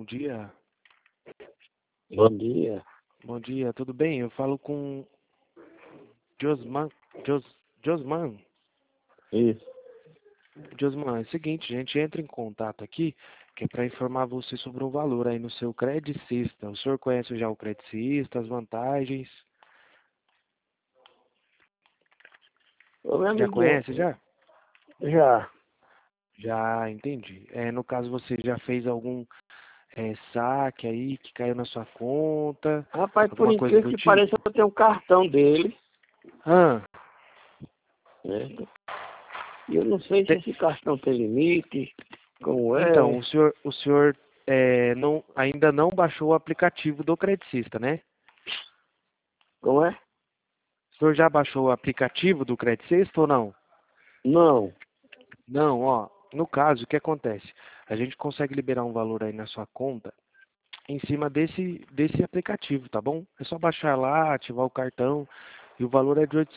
bom dia. Bom dia. Bom dia, tudo bem? Eu falo com Josman. Josman. Isso. Josman, é o seguinte, a gente entra em contato aqui, que é para informar você sobre um valor aí no seu Credicista. O senhor conhece já o Credicista, as vantagens? Ô, meu Já amiguinho, conhece, já? já. Já, entendi. No caso, você já fez algum saque aí que caiu na sua conta? Rapaz, por Alguma coisa incrível do que tipo? pareça, eu tenho um cartão dele, Ah, né? E eu não sei se esse cartão tem limite, como então, é, o senhor ainda não baixou o aplicativo do Credicista, né? como é? O senhor já baixou o aplicativo do Credicista ou não? Não. Não, ó. No caso, o que acontece? A gente consegue liberar um valor aí na sua conta em cima desse aplicativo, tá bom? É só baixar lá, ativar o cartão e o valor é de R$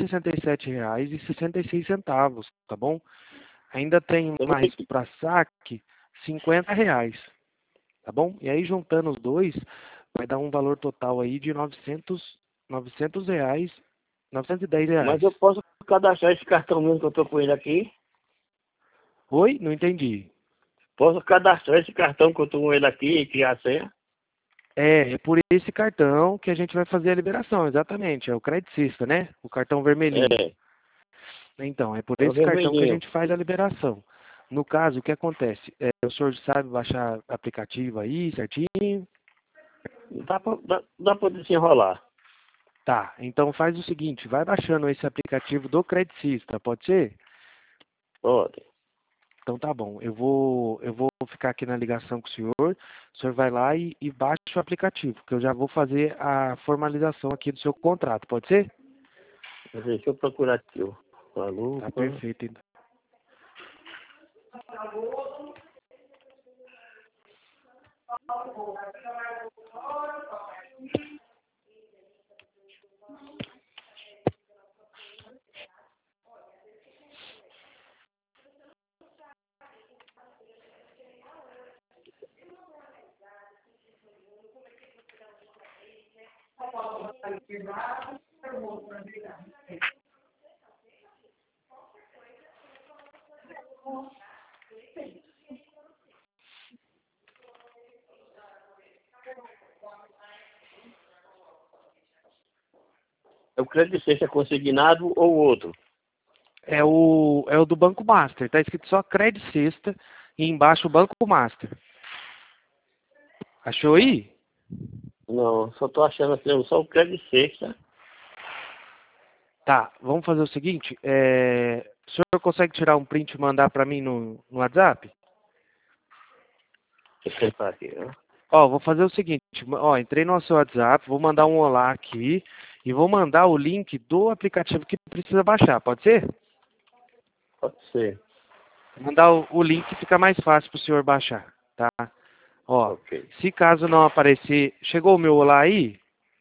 867,66, tá bom? Ainda tem Eu vou ter mais que... para saque R$ 50, tá bom? E aí juntando os dois, vai dar um valor total aí de R$ 900 R$ 910. Mas eu posso cadastrar esse cartão mesmo que eu tô com ele aqui? Oi? Não entendi. Posso cadastrar esse cartão que eu tô com ele aqui e criar a senha? É por esse cartão que a gente vai fazer a liberação, exatamente. É o Credicista, né? O cartão vermelhinho. É, Então, é por é o esse cartão que a vermelhinho. gente faz a liberação. No caso, o que acontece? O senhor sabe baixar aplicativo aí certinho? Dá pra desenrolar. Tá, então faz o seguinte, vai baixando esse aplicativo do Credicista, pode ser? Pode. Então tá bom, eu vou ficar aqui na ligação com o senhor vai lá e baixa o aplicativo, que eu já vou fazer a formalização aqui do seu contrato, pode ser? Mas deixa eu procurar aqui, ó. A Tá lupa. perfeito, então. É o crédito seja consignado ou outro? É o do Banco Master, tá escrito só Credicista e embaixo o Banco Master. Achou aí? Não, só tô achando assim, só o crédito sexta. Tá, vamos fazer o seguinte, o senhor consegue tirar um print e mandar para mim no WhatsApp? Deixa eu tentar aqui, ó. Ó, vou fazer o seguinte, ó, entrei no seu WhatsApp, vou mandar um olá aqui e vou mandar o link do aplicativo que precisa baixar, pode ser? Pode ser. Vou mandar o link que fica mais fácil para o senhor baixar, tá? Ó, Ok. se caso não aparecer, chegou o meu olá aí?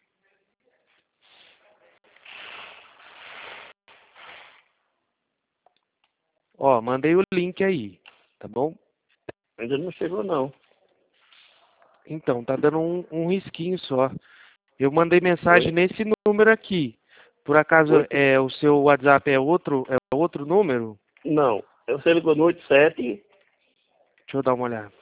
Ó, mandei o link aí, tá bom? Ainda não chegou, não. Então, tá dando um risquinho só. Eu mandei mensagem Oi? nesse número aqui. Por acaso Oito... o seu WhatsApp é outro número? Não. Você ligou no 87. Deixa eu dar uma olhada.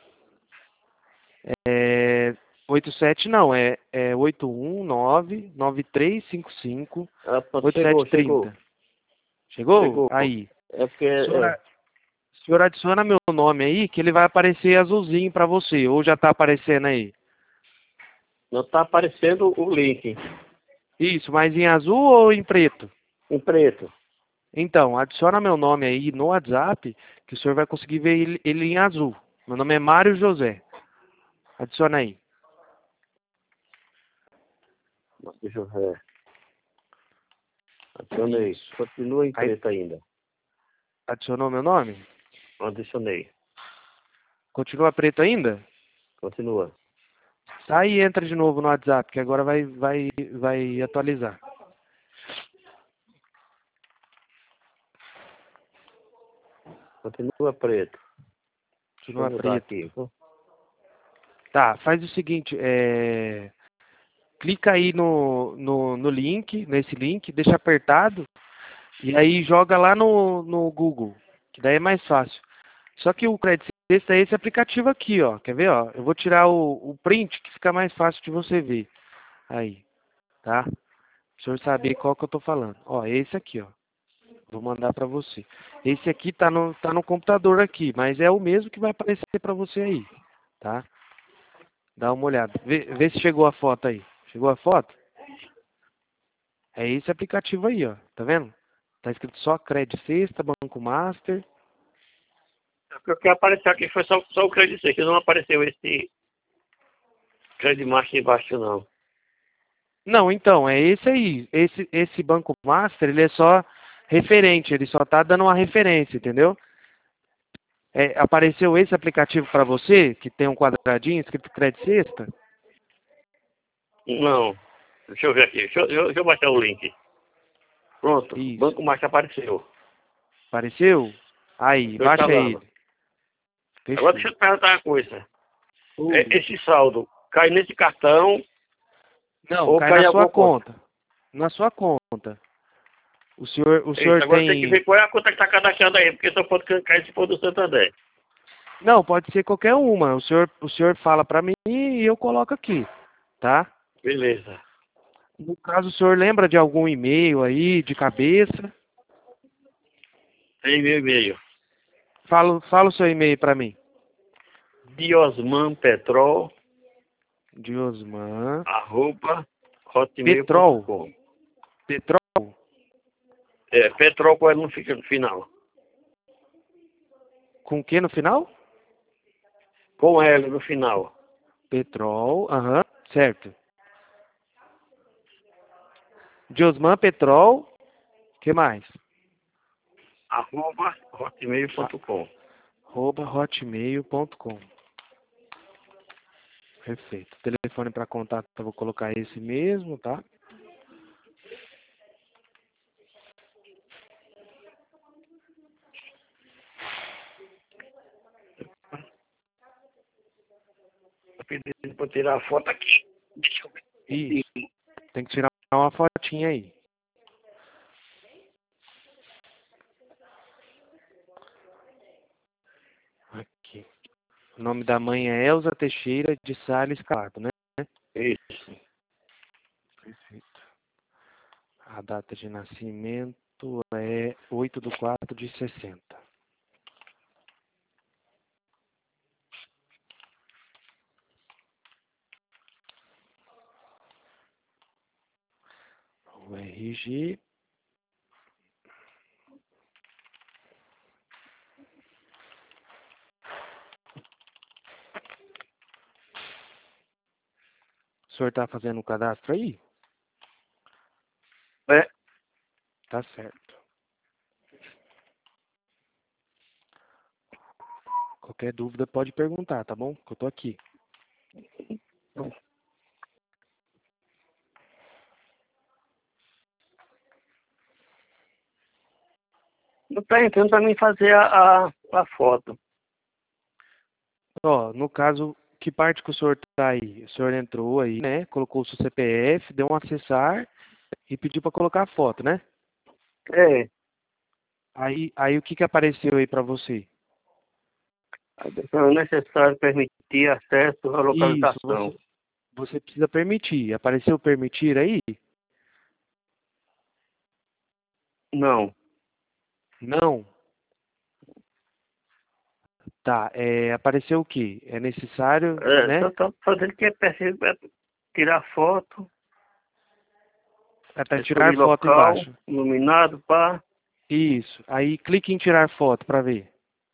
É 87 não, é 819-9355-8730. Ah, pronto, chegou, chegou. Chegou? Chegou. Aí. É porque, O senhor, o senhor adiciona meu nome aí, que ele vai aparecer azulzinho para você, ou já tá aparecendo aí? não tá aparecendo o link Isso, mas em azul ou em preto? em preto. Então, adiciona meu nome aí no WhatsApp, que o senhor vai conseguir ver ele em azul. Meu nome é Mário José. Adiciona aí. Deixa eu ver. Adicionei. Isso. Continua em Aí, preto ainda. adicionou meu nome? Adicionei. Continua preto ainda? Continua. Sai e entra de novo no WhatsApp, que agora vai atualizar. Continua preto. Deixa eu Continua mudar preto. aqui. Tá, faz o seguinte, clica aí no link, nesse link, deixa apertado e aí joga lá no Google, que daí é mais fácil. Só que o Credit Sexta é esse aplicativo aqui, ó. Quer ver, ó? Eu vou tirar o print que fica mais fácil de você ver. Aí, tá? Pra o senhor saber qual que eu tô falando. Ó, é esse aqui, ó. Vou mandar pra você. Esse aqui tá no computador aqui, mas é o mesmo que vai aparecer pra você aí, tá? Dá uma olhada. Vê se chegou a foto aí. Chegou a foto? É esse aplicativo aí, ó. Tá vendo? Tá escrito só Credit Sexta, Banco Master. O que apareceu aqui foi só o Credit Sexta, não apareceu esse Credit Master embaixo, não. Não, então, é esse aí. Esse Banco Master, ele é só referente, ele só tá dando uma referência, entendeu? Apareceu esse aplicativo para você, que tem um quadradinho escrito Credit Sexta? Não. Deixa eu ver aqui. Deixa eu baixar o link. Pronto. Isso. Banco Master apareceu. Apareceu? Aí, Estou baixa instalando. ele. Fechou. Agora deixa eu te perguntar uma coisa. Esse saldo cai nesse cartão Não, ou cai cai em na sua alguma conta? conta. Na sua conta. O senhor Agora tem que tem... ver qual é a conta que está cadastrada aí, porque só pode cair se for do Santander. Não, pode ser qualquer uma. O senhor fala para mim e eu coloco aqui, tá? Beleza. No caso, o senhor lembra de algum e-mail aí, de cabeça? Tem meu e-mail. Fala o seu e-mail para mim. diosmanpetrol, Diosman. Petrol. @hotmail.com. Petrol? Petrol com ela não fica no final. Com o que no final? Com ela no final. Petrol, aham, certo. Diosman Petrol, que mais? @hotmail.com. @hotmail.com. Perfeito. Telefone para contato, eu vou colocar esse mesmo, tá? Tô pedindo para tirar a foto aqui. Deixa eu ver. Isso. Tem que tirar uma fotinha aí. Aqui. O nome da mãe é Elza Teixeira de Sales Cardo, né? Isso. Perfeito. A data de nascimento é 8/4/60. O RG. O senhor está fazendo o cadastro aí? Tá certo. Qualquer dúvida pode perguntar, tá bom? Que eu tô aqui. Não tá entrando para mim fazer a foto. Ó, no caso, que parte que o senhor tá aí? O senhor entrou aí, né? Colocou o seu CPF, deu um acessar e pediu para colocar a foto, né? Aí o que que apareceu aí para você? É necessário permitir acesso à Isso, localização. você precisa permitir. Apareceu permitir aí? Não. Não. Tá, apareceu o quê? É necessário, né? Só tô fazendo que é preciso tirar foto, Até tirar escolher foto local, embaixo. iluminado, pá. Isso. Aí clique em tirar foto para ver.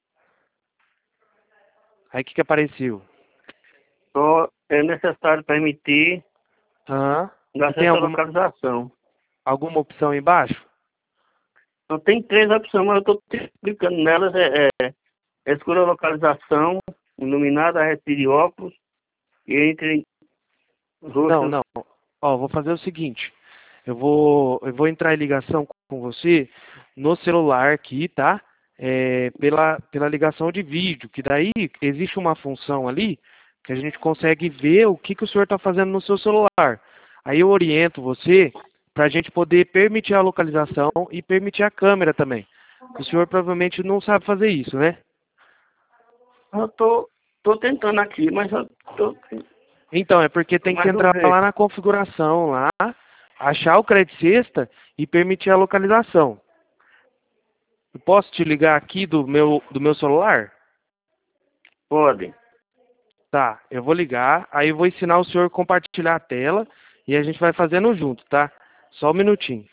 Aí o que que apareceu? Só é necessário permitir Aham. E tem acesso à localização. alguma opção embaixo? Então tem três opções, mas eu estou explicando nelas. Escolha a localização, iluminada, retire óculos e entre Não, roxos. não. Ó, vou fazer o seguinte. Eu vou entrar em ligação com você no celular aqui, tá? Pela ligação de vídeo, que daí existe uma função ali que a gente consegue ver o que o senhor está fazendo no seu celular. Aí eu oriento você para a gente poder permitir a localização e permitir a câmera também. O senhor provavelmente não sabe fazer isso, né? Eu tô tentando aqui, mas eu tô Então, é porque tem que mais um entrar jeito. lá na configuração, lá, achar o crédito cesta e permitir a localização. Eu posso te ligar aqui do meu celular? Pode. Tá, eu vou ligar, aí eu vou ensinar o senhor a compartilhar a tela e a gente vai fazendo junto, tá? Só um minutinho.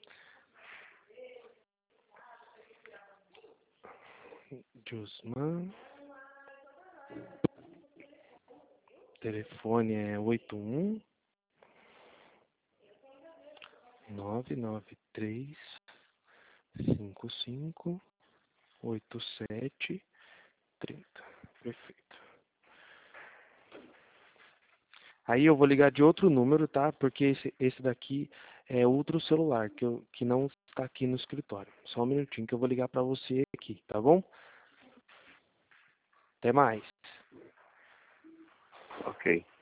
Jusman, telefone é 81-993-55-87-30. Perfeito. Aí eu vou ligar de outro número, tá? Porque esse daqui é outro celular que não está aqui no escritório. Só um minutinho que eu vou ligar para você aqui, tá bom? Até mais. Ok.